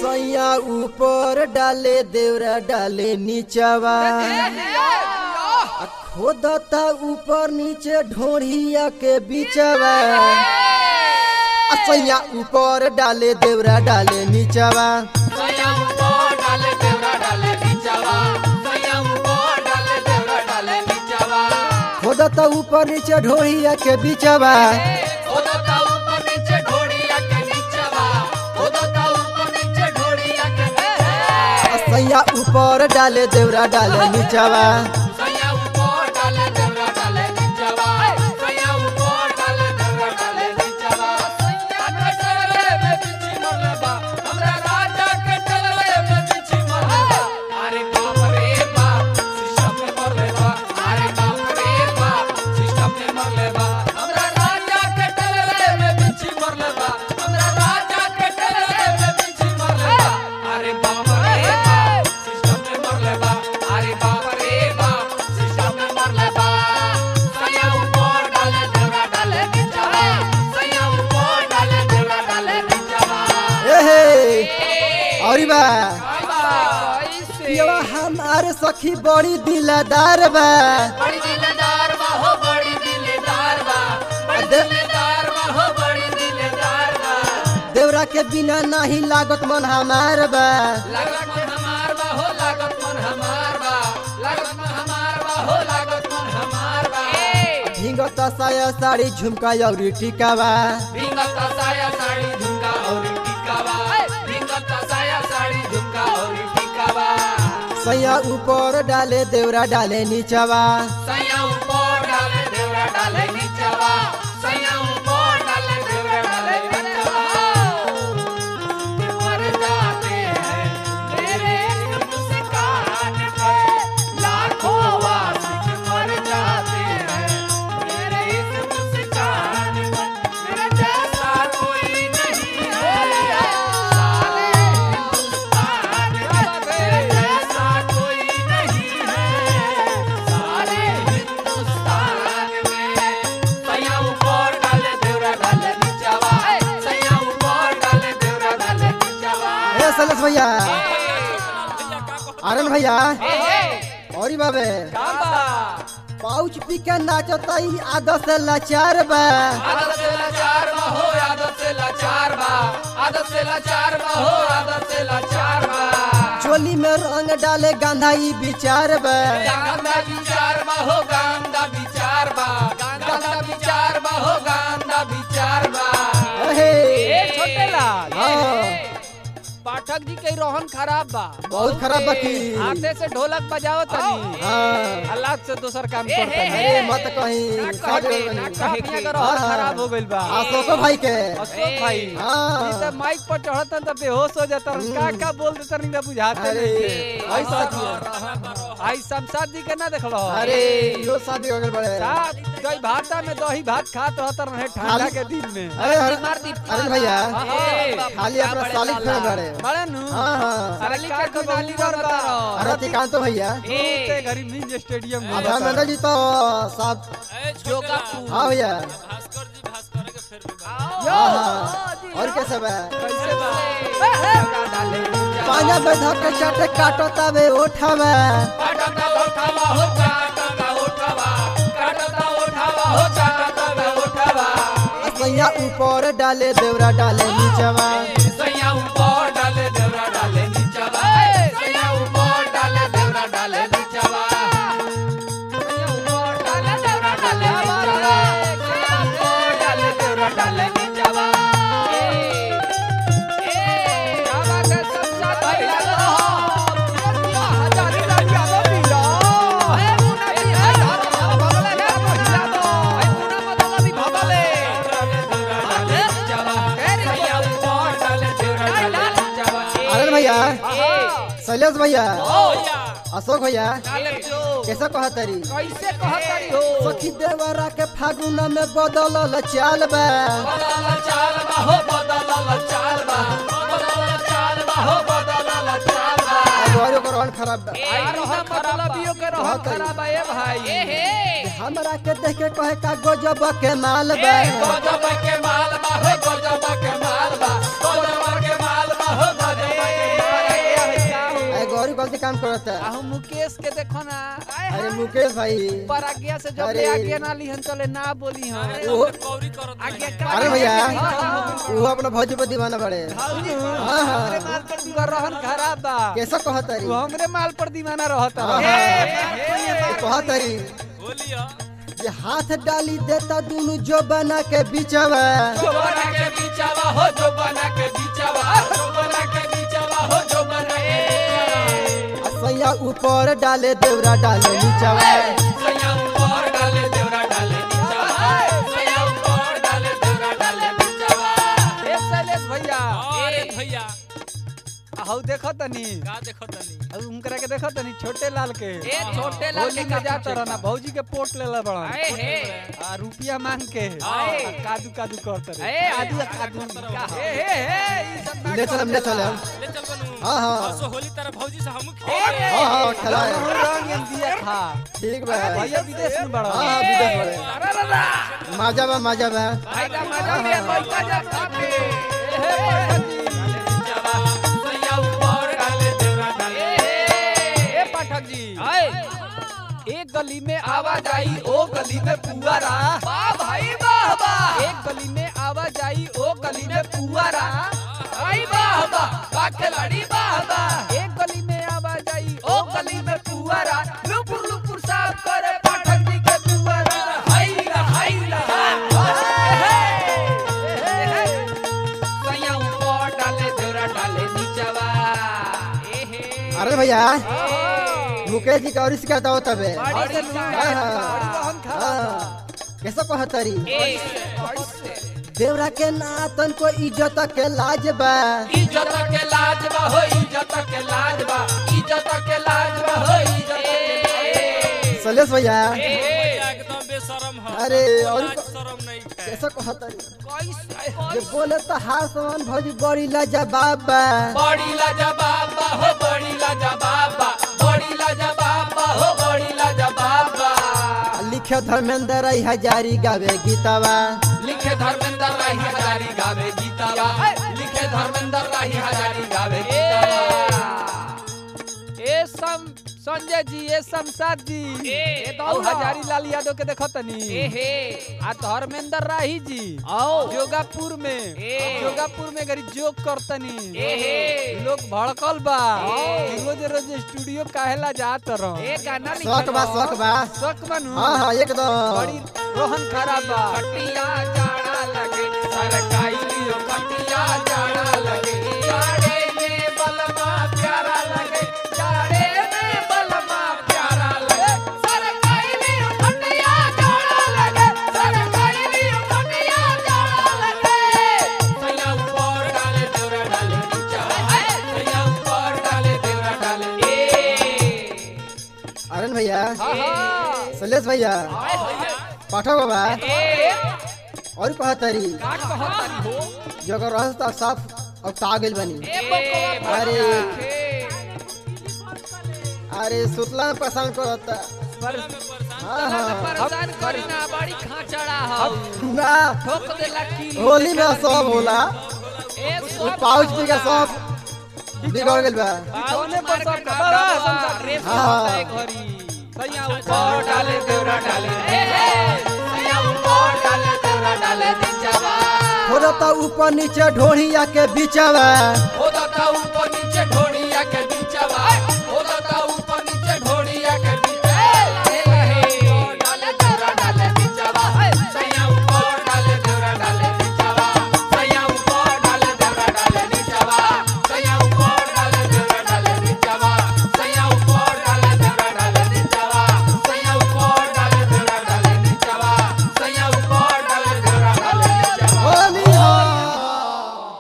सैया ऊपर डाले देवरा डाले नीचवा खोदता ऊपर नीचे ढोढ़िया के बीचवा सैया ऊपर डाले देवरा डाले नीचवा खोदता ऊपर नीचे ढोढ़िया के बीचवा सैया ऊपर डाले देवरा डाले नीचवा हमारे सखी बड़ी दिलदार बा बड़ी दिलदार बा हो बड़ी दिलदार बा बड़ी दिलदार बा हो बड़ी दिलदार बा देवरा के बिना नहीं लागत मन हमार बा लागत मन हमार बा हो लागत मन हमार बा लागत मन हमार बा हो लागत मन हमार बा भींगत साया साड़ी झुमका और टिकावा भींगत साया साड़ी झुमका और टिकावा भींगत साया साड़ी झुमका और टिकावा सैया ऊपर डाले देवरा डाले नीचवा सैया ऊपर डाले देवरा डाले नीचवा सैया ऊपर डाले देवरा डाले नीचवा मर जाते हैं मेरे मुस्कान पे लाखों वासिक मर जाते हैं मेरे इस मुस्कान पे मेरे जैसा कोई नहीं है सारे हिंदुस्तान में मेरे जैसा कोई नहीं है सारे हिंदुस्तान में सैया ऊपर डाले देवरा डाले नीचवा सैया ऊपर डाले देवरा डाले नीचवा ए सलस भैया आनंद भैया औरी बाबे पाउच पी के नाचता ई आदत से लाचार बा आदत से लाचार बा हो आदत से लाचार बा आदत से लाचार बा हो आदत से लाचार बा चोली में रंग डाले गांधा ई विचार बा गांधा विचार बा हो गांधा विचार बा गांधा विचार बा हो गांधा विचार बा अहे छोटे लाल हाँ पाठक जी के रोहन खराब बा बहुत खराब बाकी हाथे से ढोलक बजाओ तनी हाँ अल्लाह से दोसर काम करता है अरे मत कहीं सब काफिया का रोहन खराब हो गइल बा अशोक भाई के अशोक भाई हाँ। ई त माइक पर चढ़तन त बेहोश हो जातन का बोल देतन ना बुझाते अरे नहीं ऐसा दिया। आई शमशाद जी के ना देखलो अरे यो शादी हो गए बड़े साथ दही भाता में दही भात खात रहतर रहे ठंडा के दिन में अरे अरे भैया खाली अपना सालिक फेर बड़े बड़ा नु हाँ हाँ अरे का के नाली कर रहा अरे तिकांत भैया ते घरी मिंज स्टेडियम में आधा मंडल जी तो सब जोगा हाँ भैया भास्कर जी भास्कर के फिर भी हाँ हाँ और कैसे बा कैसे बा पांजा बैठा के चाटे काटो तबे उठावा काटता उठावा हो काटता उठावा काटता उठावा हो काटता उठावा सैया ऊपर डाले देवरा डाले नीचवा सैया ऊपर डाले देवरा डाले नीचवा सैया ऊपर डाले देवरा डाले नीचवा सैया ऊपर डाले देवरा डाले नीचवा सैया ऊपर डाले देवरा डाले नीचवा बाबा के शमशाद भाई लागो हजारी लागी आलो बिलो ए मुना जी है भगले है महिला दो ए मुना मदला भी भगले सैया ऊपर डाले देवरा डाले नीचवा अरे भैया शैलेश भैया अशोक भैया डाले जो कैसा कहा तरी कैसे कहतरी हो सखी देवरा के फागुन में बदलल चाल बा बदल चाल बा हो बदल चाल बा बदल चाल बा हो बदल चाल बा और ओकर रोहन खराब बा रोहन मतलबियों के रोहन खराब है भाई हमरा के देख के कहे का गजब के माल बा गजब के माल बा हो गजब के माल बा गजब के माल बा हो गजब के काम करता है। आहू मुकेश के देखो ना अरे मुकेश भाई पर आज्ञा से जब अरे। ले आज्ञा ना ली हम चले ना बोली हम वो कौरी करत आज्ञा नहीं। का अरे भैया हाँ, वो अपना भौजी पर दीवाना बड़े। हाँ हाँ तुमका रहन खराब बा कैसा कहतरी तू हमरे माल पर दीवाना रहत हाँ, हाँ। कहतरी बोलियो ये हाथ डाली देता दोनों जो बना के बिचवा जो बना के बीचावा हो जो बना के बीचावा जो बना के बीचावा हो जो बना के बीचावा असैया ऊपर डाले देवरा डाले नीचवा सैया ऊपर डाले देवरा डाले नीचावा सैया ऊपर डाले देवरा डाले नीचावा ए शैलेश भैया अरे भैया हऊ देखो तनी का देखो तनी अब उनकरा के देखो तनी छोटे लाल के ए छोटे लाल होली के में जाता रहना भौजी के पोट लेला बड़ा ए हे आ रुपया मांग के आए। कादू कादू करत रहे ए आदू कादू का ए हे ई सब ले चलम ले चलम ले चल बनू हाँ, हाँ। परसों होली तारा भौजी से हम हाँ हाँ खिलाए रंग एम दिया था ठीक बा भैया विदेश में बड़ा हाँ विदेश बड़े मजा बा भाई का मजा ले पैसा जा खाके ए हे नीचावा सैया ऊपर डाले देवरा डाले ए पाठक जी एक गली में आवाज आई ओ गली में पुआरा वाह भाई वाह वाह एक गली में आवाज आई ओ गली में पुआरा भाई वाह वाह वाह खिलाड़ी वाह वाह एक गली में आवाज आई ओ गली में पुआरा लुपुर लुपुर साफ करे पाठक जी के पुआरा हाय सैया ऊपर डाले देवरा डाले नीचावा अरे भैया मुकेश जी का और शिकायत हो तबे बड़ी से हाँ, हाँ। हाँ, कैसा कहतरी देवरा के नातन को इज्जत के लाज बा इज्जत के लाज बा हो इज्जत के लाज बा इज्जत के लाज बा हो इज्जत के सलेश भैया भैया एकदम बेशरम है अरे और लाज शरम नहीं है कैसा कहतरी जे बोले तो हार समान भौजी बड़ी लाजवाब बा बड़ी लाजवाब बा हो बड़ी लाजवाब बा बड़ी लाजवाब बा हो बड़ी लाजवाब बा लिखे धर्मेंद्र राय हजारी गावे गीतावा लिखे धर्मेंद्र राही हजारी गावे गीतावा लिखे धर्मेंद्र राही हजारी गावे गीतावा ए संजय जी ए शमशाद जी ए और हजारी लाल यादव के देखो तनी हे आ धर्मेंद्र राही जी आओ जोगापुर में गरी जोक करतनी ए लोग भड़कल बा रोज रोज स्टूडियो काहेला जात रह ए गाना शौक बा शक बनू हाँ हाँ एकदम बड़ी रोहन खराब बा कटिया जाड़ा लगे सरकाई लियो कटिया जाड़ा लगे जाड़े में बलमा प्यारा लगे जाड़े में बलमा प्यारा लगे सरकाई लियो कटिया जाड़ा लगे सरकाई लियो कटिया जाड़ा लगे सैया ऊपर डाले देवरा डाले नीचा सैया ऊपर डाले देवरा डाले अरुण भैया हाँ सलेश भैया पाठक बाबा और कहतरी का कहतानी हो जो अगर रास्ता साफ अब तागिल बनी अरे अरे सुतला में पसंद करता हाँ हाँ परेशान करी ना बड़ी खाचड़ा हो ना ठोक देला की होली में सब होला ए वो पाउच पी का सब बिगड़ गइल बा बिछौने पर सब बड़ा संसार रे हाँ। घरी सैया ऊपर डाले देवरा डाले सैया ऊपर डाले देवरा डाले नीचावा थोड़ा ऊपर नीचे ढोढ़िया के बिचवा होदा का ऊपर नीचे ढोड़िया के नीचावा